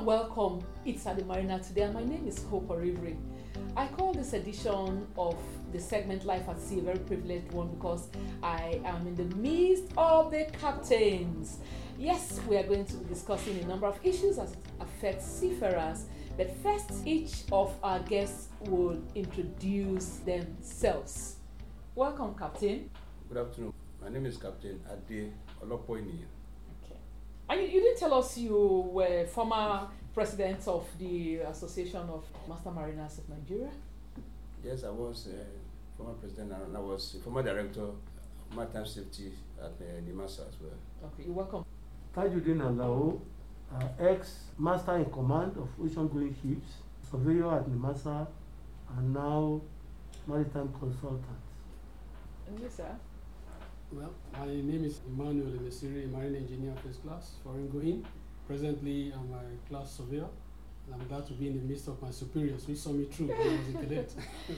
and welcome. It's at the Marina today, and my name is Hope Orivri. I call this edition of the segment Life at Sea a very privileged one because I am in the midst of the captains. Yes, we are going to be discussing a number of issues as it affects seafarers, but first, each of our guests will introduce themselves. Welcome, Captain. Good afternoon. My name is Captain Ade Olopoini. Okay. And you didn't tell us you were former president of the Association of Master Mariners of Nigeria? Yes, I was former president and I was former director of maritime safety at NIMASA as well. Okay, you're welcome. Tajuddin Alao, ex-master in command of ocean-going ships, surveyor at NIMASA, and now maritime consultant. And you, sir? Well, my name is Emmanuel Enesiri, marine engineer first class, foreign going. Presently, I'm a class surveyor, and I'm glad to be in the midst of my superiors, who saw me through when I was a cadet.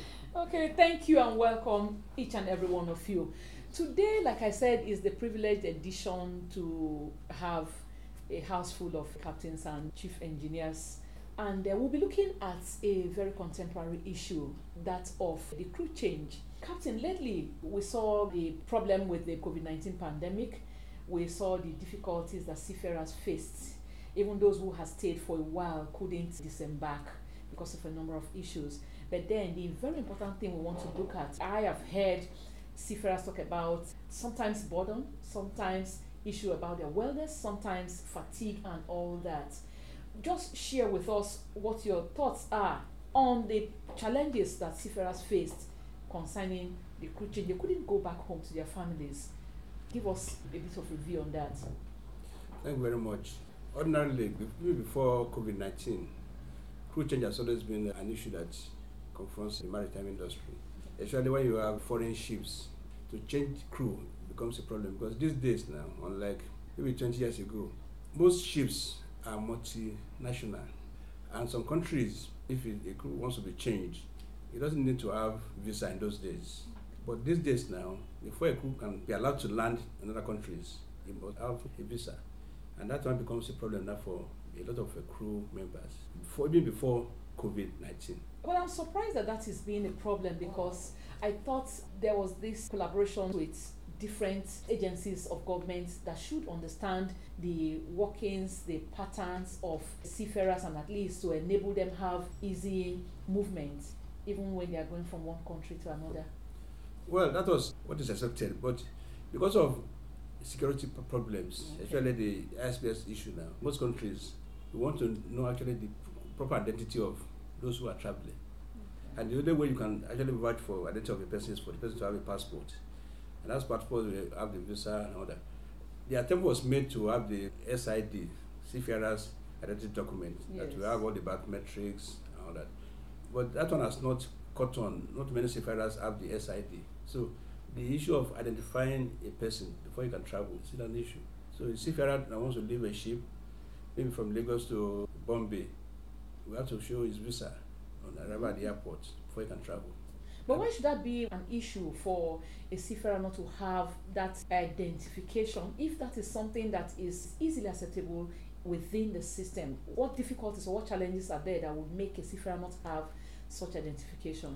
Okay, thank you and welcome each and every one of you. Today, like I said, is the privileged edition to have a house full of captains and chief engineers. And we'll be looking at a very contemporary issue, that of the crew change. Captain, lately we saw the problem with the COVID-19 pandemic. We saw the difficulties that seafarers faced. Even those who had stayed for a while couldn't disembark because of a number of issues. But then the very important thing we want to look at, I have heard seafarers talk about sometimes boredom, sometimes issue about their wellness, sometimes fatigue and all that. Just share with us what your thoughts are on the challenges that seafarers faced concerning the crew change. They couldn't go back home to their families. Give us a bit of review on that. Thank you very much. Ordinarily, before COVID-19, crew change has always been an issue that confronts the maritime industry. Especially when you have foreign ships, to change crew becomes a problem because these days now, unlike maybe 20 years ago, most ships are multinational. And some countries, if a crew wants to be changed, it doesn't need to have visa in those days. But these days now, before a crew can be allowed to land in other countries, it must have a visa. And that one becomes a problem now for a lot of crew members, even before COVID-19. Well, I'm surprised that that is being a problem because I thought there was this collaboration with different agencies of government that should understand the workings, the patterns of seafarers, and at least to enable them have easy movement even when they are going from one country to another. Well, that was what is accepted, but because of security problems, especially the SPS issue now, most countries we want to know actually the proper identity of those who are traveling. And the only way you can actually vouch for identity of a person is for the person to have a passport. And as passport, we have the visa and all that. The attempt was made to have the SID, Seafarers Identity Document, that we have all the biometrics and all that. But that one has not caught on. Not many seafarers have the SID. So the issue of identifying a person before you can travel is still an issue. So a seafarer that wants to leave a ship, maybe from Lagos to Bombay, we have to show his visa on arrival at the airport before he can travel. But why should that be an issue for a seafarer not to have that identification if that is something that is easily acceptable within the system? What difficulties or what challenges are there that would make a seafarer not have such identification?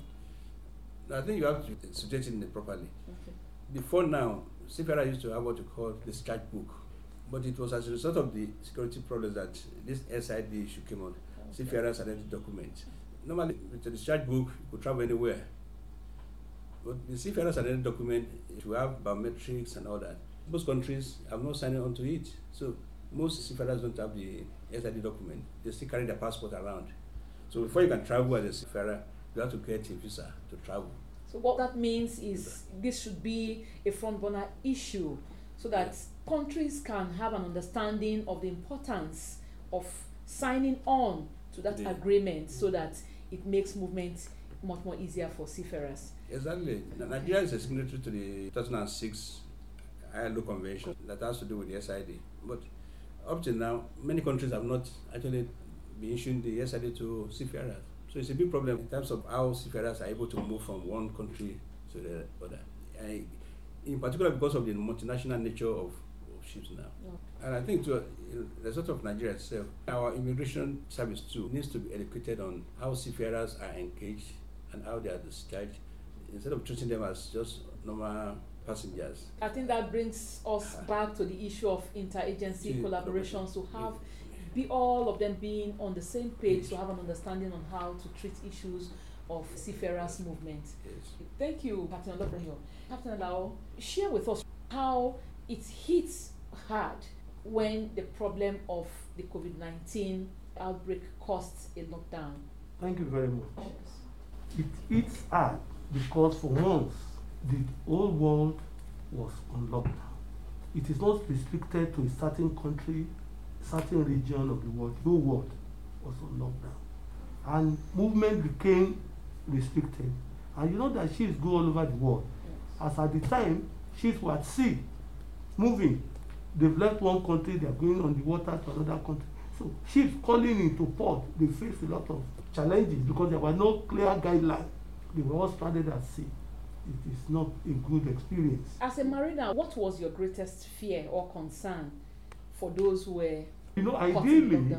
I think you have to situate it properly. Okay. Before now, seafarers used to have what you call the discharge book, but it was as a result of the security problems that this SID issue came on, Seafarers Identity Document. Normally, with the discharge book, you could travel anywhere. But the Seafarers Identity Document, if you have biometrics and all that, most countries have not signed on to it. So most seafarers don't have the SID document. They still carry their passport around. So before you can travel as a seafarer, you have to get a visa to travel. So what that means is this should be a front burner issue so that countries can have an understanding of the importance of signing on to that agreement so that it makes movement much more easier for seafarers. Exactly. Nigeria is a signatory to the 2006 ILO Convention that has to do with the SID. But up till now, many countries have not actually been issuing the SID to seafarers. So it's a big problem in terms of how seafarers are able to move from one country to the other. In particular, because of the multinational nature of ships now. No. And I think to the sort of Nigeria itself, our immigration service too needs to be educated on how seafarers are engaged and how they are discharged, instead of treating them as just normal passengers. I think that brings us back to the issue of interagency collaborations, to have be all of them being on the same page, to have an understanding on how to treat issues of seafarers movement. Yes. Thank you, Captain Olofenyo. Captain Alao, share with us how it hits hard when the problem of the COVID-19 outbreak caused a lockdown. Thank you very much. It hits hard because for once the whole world was on lockdown. It is not restricted to a certain country, certain region of the world. The whole world was on lockdown. And movement became restricted. And you know that ships go all over the world. As at the time, ships were at sea, moving. They've left one country, they're going on the water to another country. So ships calling into port, they face a lot of challenges because there were no clear guidelines. They were all stranded at sea. It is not a good experience. As a mariner, what was your greatest fear or concern for those who were ideally,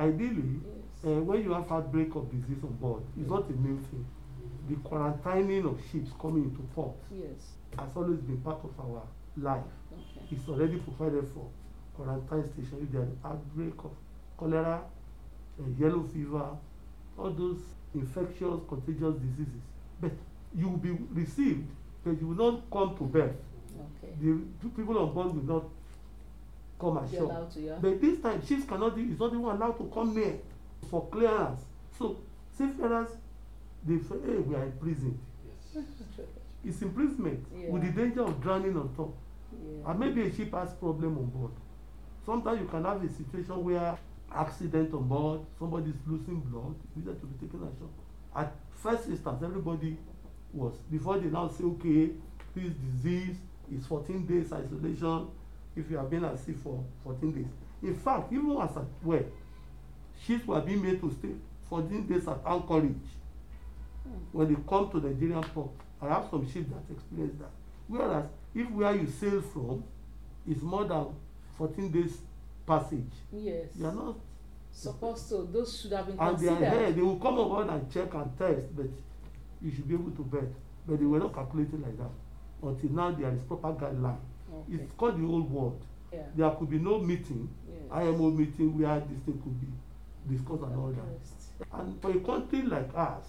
yes. When you have outbreak of disease on board, it's not a main thing. The quarantining of ships coming into port Yes. has always been part of our life. Okay. It's already provided for quarantine station. If there is outbreak of cholera, yellow fever, all those infectious, contagious diseases. But you will be received, but you will not come to birth. Okay. The people on board will not come Be ashore. allowed to, yeah. But this time, ships cannot, is not even allowed to come near for clearance. So, seafarers, they say, hey, we are imprisoned. Yes. It's imprisonment with the danger of drowning on top. Yeah. And maybe a ship has problem on board. Sometimes you can have a situation where accident on board, somebody is losing blood, needed to be taken ashore. At first instance, everybody was, before they now say, okay, this disease is 14 days isolation if you have been at sea for 14 days. In fact, even as at well, ships were being made to stay 14 days at Anchorage when they come to Nigerian port. I have some ships that experience that. Whereas, if where you sail from is more than 14 days passage, Yes. you are not Supposed to. Those should have been and they are considered. here, they will come on board and check and test, but you should be able to bet. But they were not calculated like that. Until now, there is proper guideline. Okay. It's called the old world. Yeah. There could be no meeting, Yes. IMO meeting where this thing could be discussed and all that. Addressed. And for a country like us,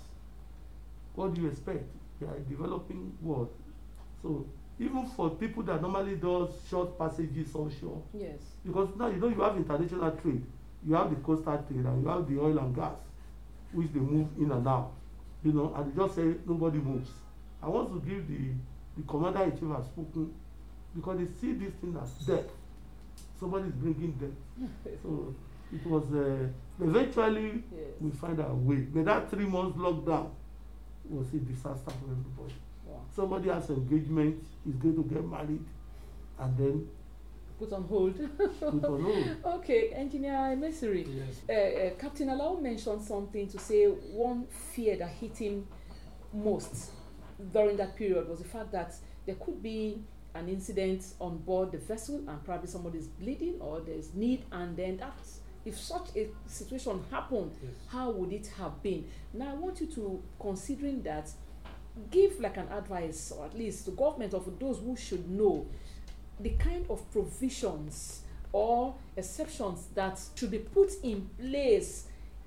what do you expect? We are a developing world. So even for people that normally does short passages onshore, Yes. because now you know you have international trade, you have the coastal trade, and you have the oil and gas, which they move in and out, you know, and they just say nobody moves. I want to give the commander-in-chief has spoken, because they see this thing as death. Somebody is bringing death. So it was eventually Yes. we find our way. But that 3 months lockdown was a disaster for everybody. Wow. Somebody has engagement, is going to get married, and then Put on hold. put on hold. Okay, Engineer Mesiri. Yes. Captain Alao mentioned something to say one fear that hit him most during that period was the fact that there could be an incident on board the vessel and probably somebody is bleeding or there's need, and then that's, if such a situation happened, Yes. how would it have been? Now I want you to, considering that, give like an advice, or at least the government, or for those who should know the kind of provisions or exceptions that should be put in place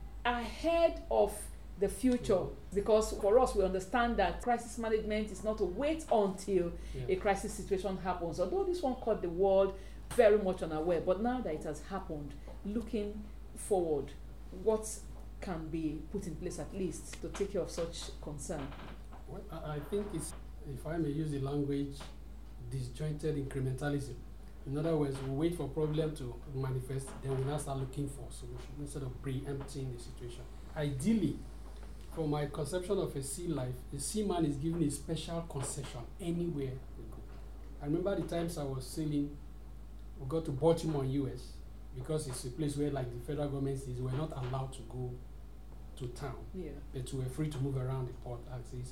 ahead of the future, because for us we understand that crisis management is not to wait until a crisis situation happens, although this one caught the world very much unaware. But now that it has happened, looking forward, what can be put in place at least to take care of such concern? Well, I think it's, if I may use the language, disjointed incrementalism. In other words, we wait for problem to manifest, then we now start looking for solution instead of preempting the situation. Ideally, from my conception of a sea life, a seaman is given a special concession anywhere we go. I remember the times I was sailing, we got to Baltimore, US, because it's a place where, like the federal government says, we're not allowed to go to town, Yeah. but we were free to move around the port axis.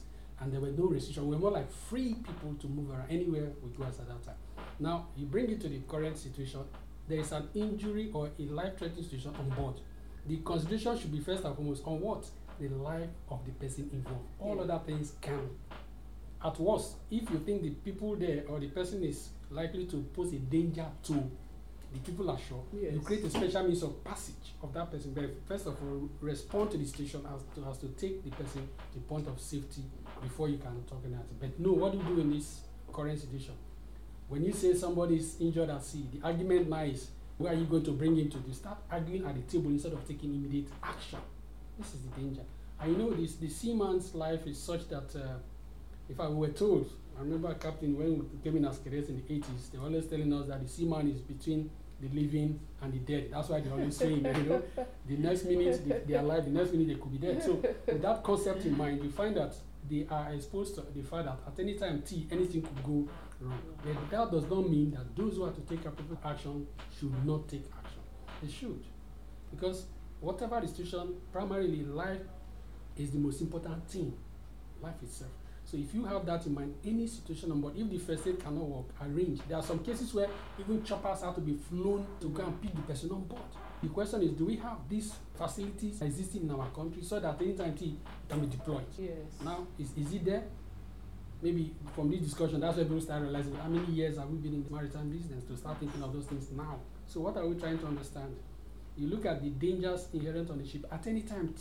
and there were no restrictions. We were more like free people to move around anywhere we go as at that time. Now, you bring it to the current situation, there is an injury or a life-threatening situation on board. The consideration should be first and foremost on what? The life of the person involved. All other things can. At worst, if you think the people there or the person is likely to pose a danger to the people ashore, you create a special means of passage of that person. But first of all, respond to the situation as to take the person to the point of safety before you can talk anything. But no, what do you do in this current situation? When you say somebody is injured at sea, the argument now is, where are you going to bring him to? You start arguing at the table instead of taking immediate action. This is the danger. And you know, the seaman's life is such that if I were told, I remember a captain when we came in as cadets in the 80s, they were always telling us that the seaman is between the living and the dead. That's why they're always saying that, you know, the next minute they are alive, the next minute they could be dead. So with that concept in mind, you find that they are exposed to the fact that at any time anything could go wrong. But that does not mean that those who are to take appropriate action should not take action. They should. Because whatever restriction, primarily life is the most important thing, life itself. So if you have that in mind, any situation on board, if the first aid cannot work, arrange. There are some cases where even choppers have to be flown to go and pick the person on board. The question is, do we have these facilities existing in our country so that anytime it can be deployed? Yes. Now, is it there? Maybe from this discussion, that's where people start realizing how many years have we been in the maritime business to start thinking of those things now. So what are we trying to understand? You look at the dangers inherent on the ship. At any time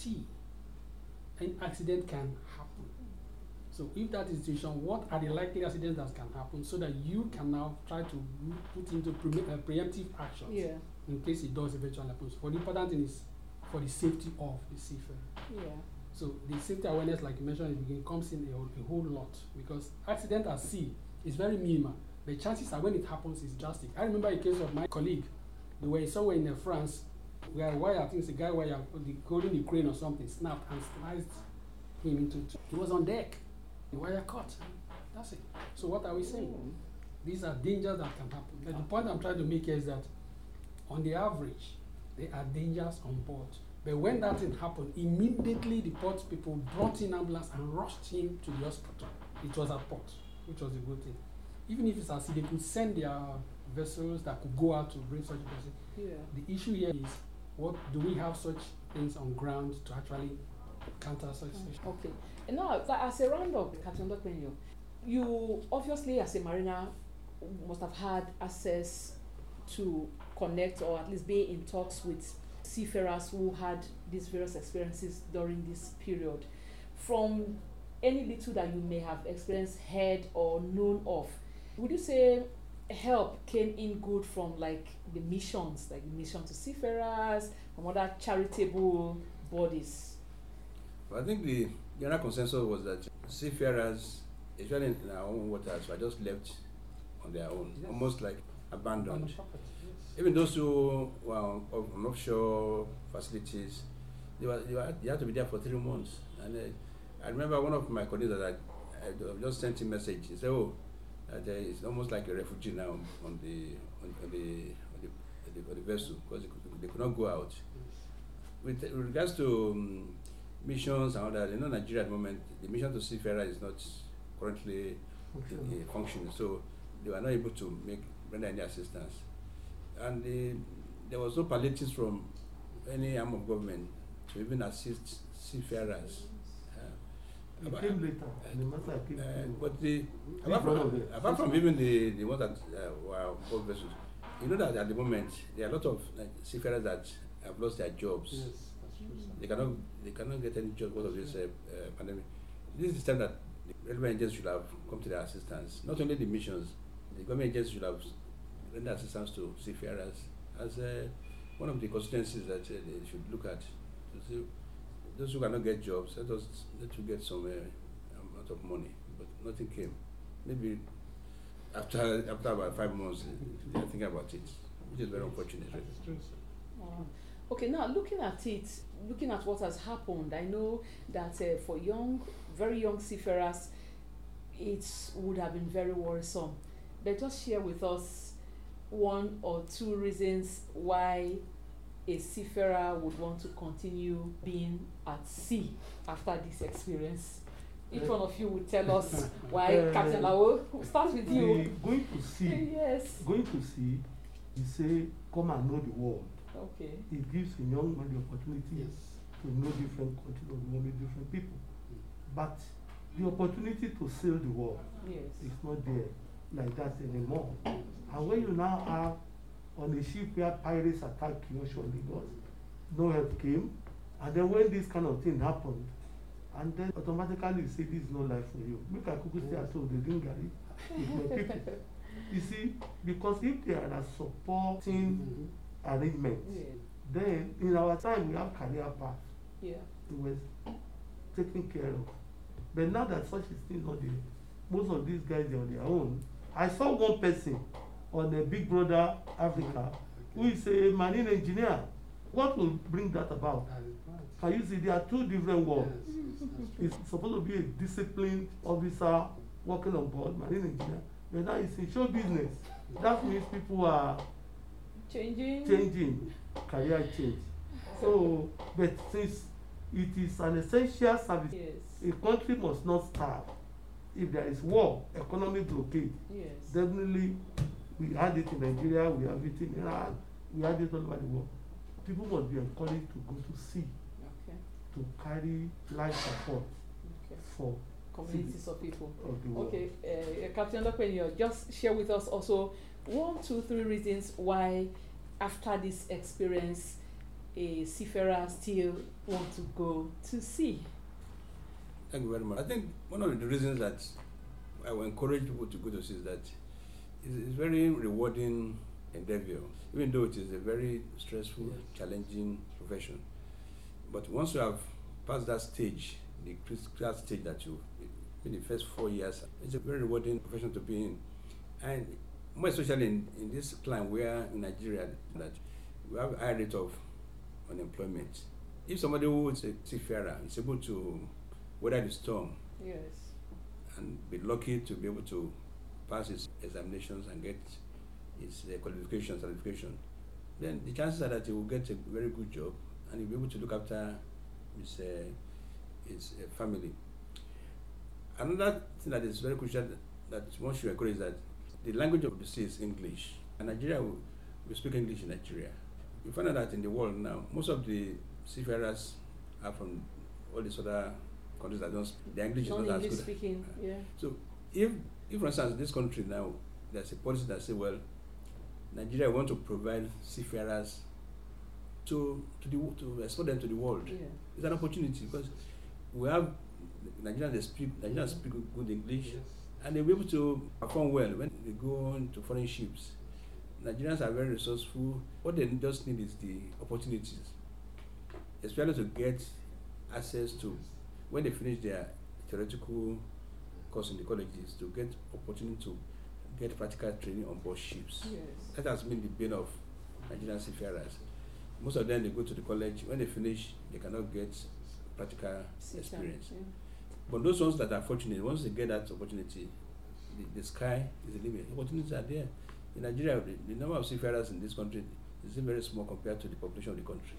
an accident can happen. So if that is the situation, what are the likely accidents that can happen so that you can now try to put into preemptive actions in case it does eventually happen. So the important thing is for the safety of the seafarer. Yeah. So the safety awareness, like you mentioned in the beginning, comes in a whole lot, because accident at sea is very minimal. The chances are when it happens is drastic. I remember a case of my colleague. They were somewhere in France where I think it's a guy where holding the crane or something snapped and sliced him into two. He was on deck. The wire cut. That's it. So what are we saying? These are dangers that can happen. But the point I'm trying to make here is that on the average, there are dangers on board. But when that thing happened, immediately the port people brought in ambulance and rushed him to the hospital. It was at port, which was a good thing. Even if it's at sea, they could send their vessels that could go out to bring such a person. Yeah. The issue here is, what do we have such things on ground to actually counter such situations? Okay. And now, as a roundup, Captain Dokpenyo, you obviously, as a mariner, must have had access to connect or at least be in talks with seafarers who had these various experiences during this period. From any little that you may have experienced, heard, or known of, would you say help came in good from like the missions, like the mission to seafarers, from other charitable bodies? Well, I think the general consensus was that seafarers, especially in our own waters, were just left on their own, almost like abandoned. Even those who were on offshore facilities, they had to be there for 3 months. And I remember one of my colleagues that I just sent him a message. He said, "Oh, it's almost like a refugee now on the vessel because they could not go out." With regards to missions and all that, Nigeria at the moment, the mission to seafarer is not currently functioning, so they were not able to render any assistance. And there was no palliatives from any arm of government to even assist seafarers. It came later. The matter came but apart from even the ones that were on board vessels, you know that at the moment there are a lot of seafarers that have lost their jobs. Yes, that's true. They cannot get any job because of this pandemic. This is the time that the relevant agencies should have come to their assistance. Not only the missions, the government agencies should have rendered assistance to seafarers as one of the constituencies that they should look at. So those who cannot get jobs, let to get some amount of money, but nothing came. Maybe after about 5 months, they are thinking about it, which is very unfortunate. That's true, sir. Okay, now looking at what has happened, I know that for very young seafarers, it would have been very worrisome. But just share with us 1 or 2 reasons why a seafarer would want to continue being at sea after this experience. Each one of you will tell us why. Captain Lao, we'll start with you. Going to sea. Yes. Going to sea, you say, come and know the world. Okay. It gives a young man the opportunity to know different countries, to know different people. But the opportunity to sail the world is not there like that anymore. And when you now have on a ship where pirates attack you on Lagos, no help came, and then when this kind of thing happened, and then automatically you say this is no life for you. Make a cookie stay at home, they didn't get it with my people. You see, because if there are supporting arrangements, then in our time we have career path. Yeah. It was taken care of. But now that such a thing is not there, most of these guys are on their own. I saw one person on a Big Brother Africa who is a marine engineer. What will bring that about? Can you see there are two different worlds? It's supposed to be a disciplined officer working on board, marine engineer, but now it's in show business. That means people are changing, career change. So, but since it is an essential service, a country must not starve. If there is war, economic blockade, definitely we had it in Nigeria, we have it in Iran, we had it all over the world. People must be encouraged to go to sea, to carry life support for communities of people. Of the world. Okay, Captain Lokwenyo, just share with us also 1, 2, 3 reasons why, after this experience, a seafarer still want to go to sea. Thank you very much. I think one of the reasons that I will encourage people to go to sea is that it's very rewarding endeavor, even though it is a very stressful, challenging profession. But once you have passed that stage, the critical stage that you, in the first 4 years, it's a very rewarding profession to be in. And more especially in this climate where in Nigeria that we have a high rate of unemployment. If somebody who is a seafarer is able to weather the storm and be lucky to be able to pass his examinations and get his certification, then the chances are that he will get a very good job and he'll be able to look after his family. Another thing that is very crucial that one should encourage is that the language of the sea is English. And Nigeria, we speak English in Nigeria. You find out that in the world now, most of the seafarers are from all these other countries that don't speak. The English is not as good. Speaking, So if for instance, this country now, there's a policy that says, well, Nigeria want to provide seafarers to export them to the world. It's an opportunity because we have Nigerians speak good English, and they'll be able to perform well when they go on to foreign ships. Nigerians are very resourceful. What they just need is the opportunities, especially to get access to, when they finish their theoretical course in the colleges, to get opportunity to get practical training on board ships. That has been the bane of Nigerian seafarers. Most of them, they go to the college. When they finish, they cannot get practical experience. But those ones that are fortunate, once they get that opportunity, the sky is the limit. Opportunities are there. In Nigeria, the number of seafarers in this country is very small compared to the population of the country.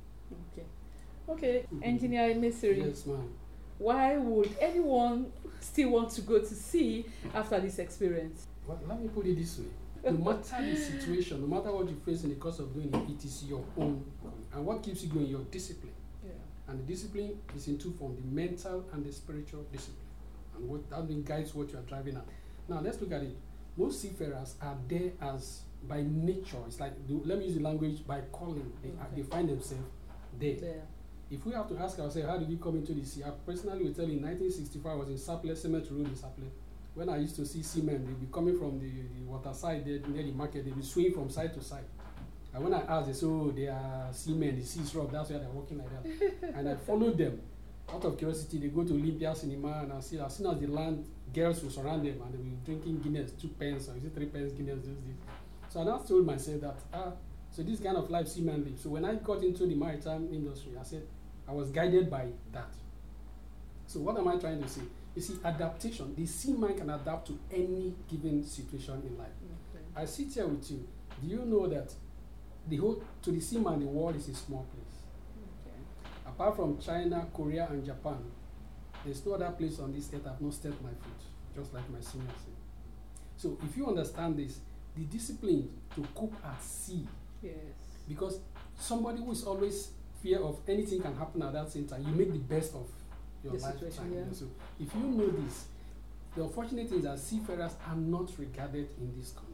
Okay, Engineer Mesiri. Yes, ma'am. Why would anyone still want to go to sea after this experience? Well, let me put it this way. No matter the situation, no matter what you face in the course of doing it, it is your own. And what keeps you going? Your discipline. And the discipline is in two forms, the mental and the spiritual discipline. And what that means guides what you are driving at. Now, let's look at it. Most seafarers are there as by nature. It's like, let me use the language, by calling. They find themselves there. If we have to ask ourselves, how did we come into the sea? I personally will tell you, in 1965, I was in Sapele, Cemetery Road in Sapele. When I used to see seamen, they'd be coming from the water side there near the market, they'd be swinging from side to side. And when I asked, they said, oh, they are seamen, the sea is rough, that's why they're walking like that. And I followed them. Out of curiosity, they go to Olympia Cinema, and I see, as soon as they land, girls will surround them, and they'll be drinking Guinness, 2 pence, or is it 3 pence Guinness, this. So I now told myself that, so this kind of life seamen live. So when I got into the maritime industry, I said, I was guided by that. So what am I trying to say? You see, adaptation, the seaman can adapt to any given situation in life. I sit here with you. Do you know that to the seaman, the world is a small place? Apart from China, Korea, and Japan, there's no other place on this earth I've not stepped my foot, just like my senior said. So if you understand this, the discipline to cope at sea, Yes. because somebody who is always fear of anything can happen at that same time, you make the best of your The lifetime. situation, yeah. So if you know this, the unfortunate thing is that seafarers are not regarded in this country.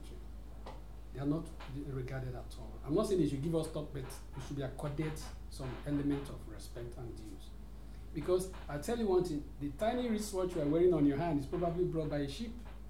They are not regarded at all. I'm not saying they should give us top, but we should be accorded some element of respect and dues. Because I tell you one thing, the tiny wristwatch you are wearing on your hand is probably brought by a ship.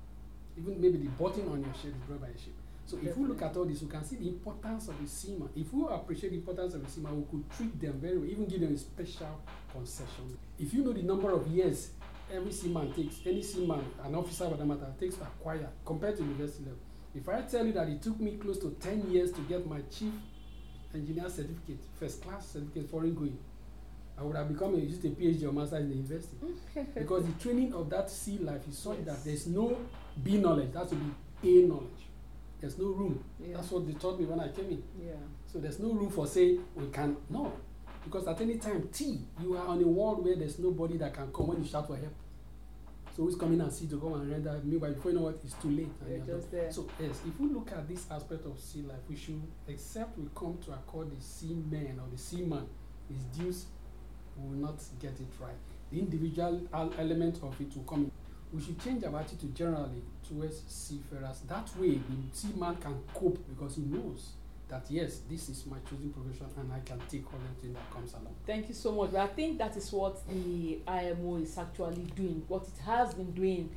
Even maybe the button on your shirt is brought by a ship. So if we look at all this, we can see the importance of the seaman. If we appreciate the importance of the seaman, we could treat them very well, even give them a special concession. If you know the number of years every seaman takes, any seaman, an officer for that matter, takes to acquire compared to university level. If I tell you that it took me close to 10 years to get my chief engineer certificate, first class certificate, foreign going, I would have become just a PhD or master in the university. Because the training of that sea life is such that there's no B knowledge, that has to be A knowledge. There's no room. Yeah. That's what they taught me when I came in. Yeah. So there's no room for say we can no. Because at any time, you are on a world where there's nobody that can come when you shout for help. So who's coming and see to come and render? Meanwhile, before you know what, it's too late. They're just there. So yes, if we look at this aspect of sea life, we should accept we come to accord the seaman or the seaman his dues, we will not get it right. The individual element of it will come in. We should change our attitude generally towards seafarers. That way, the seaman can cope because he knows that yes, this is my chosen profession and I can take all anything that comes along. Thank you so much. But I think that is what the IMO is actually doing, what it has been doing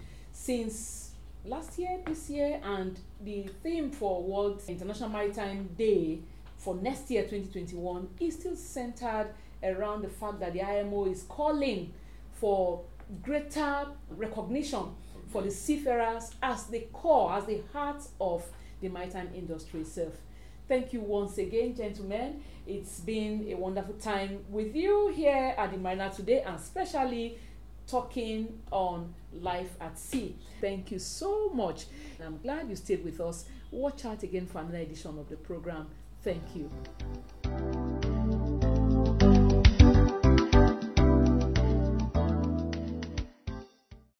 since last year, this year, and the theme for World International Maritime Day for next year, 2021, is still centered around the fact that the IMO is calling for greater recognition for the seafarers as the core, as the heart of the maritime industry itself. Thank you once again, gentlemen. It's been a wonderful time with you here at the Mariner today, and especially talking on life at sea. Thank you so much. I'm glad you stayed with us. Watch out again for another edition of the program. Thank you.